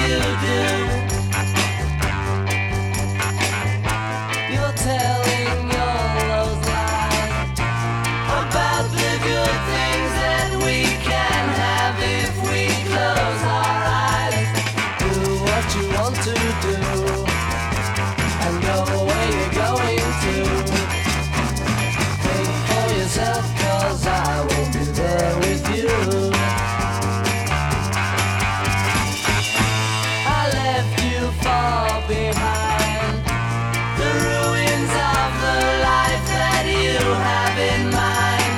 you do. You're telling all those lies about the good things that we can have if we close our eyes. Do what you want to do and go where you're going to. Think for yourself, 'cause I won't be there with you. I left you far behind, the ruins of the life that you have in mind.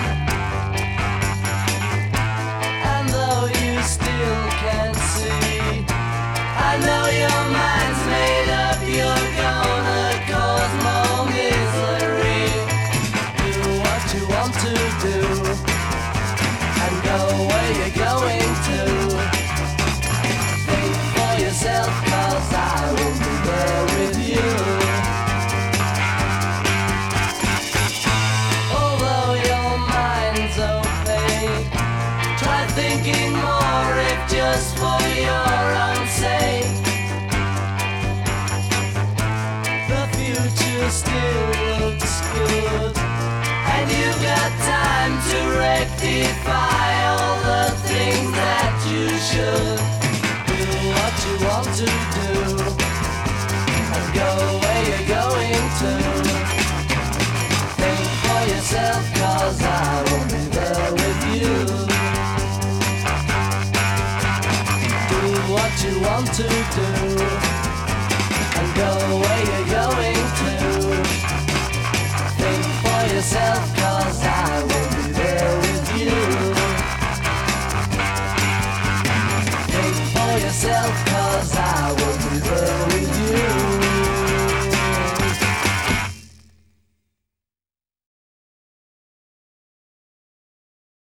And though you still can't see, I know your mind's made up, you're gonna cause more misery. Do what you want to do and go where you're going to. Think for yourself, 'cause I will be there with you. Although your mind's opaque, try thinking more if just for your own sake. The future still looks good, and you've got time to rectify all the things that you should. Do what you want to do and go where you're going to. Think for yourself, 'cause I will be there with you. Do what you want to do and go where you're going to. Think for yourself, 'cause I will be there with you. Think for yourself, 'cause I will be there with you.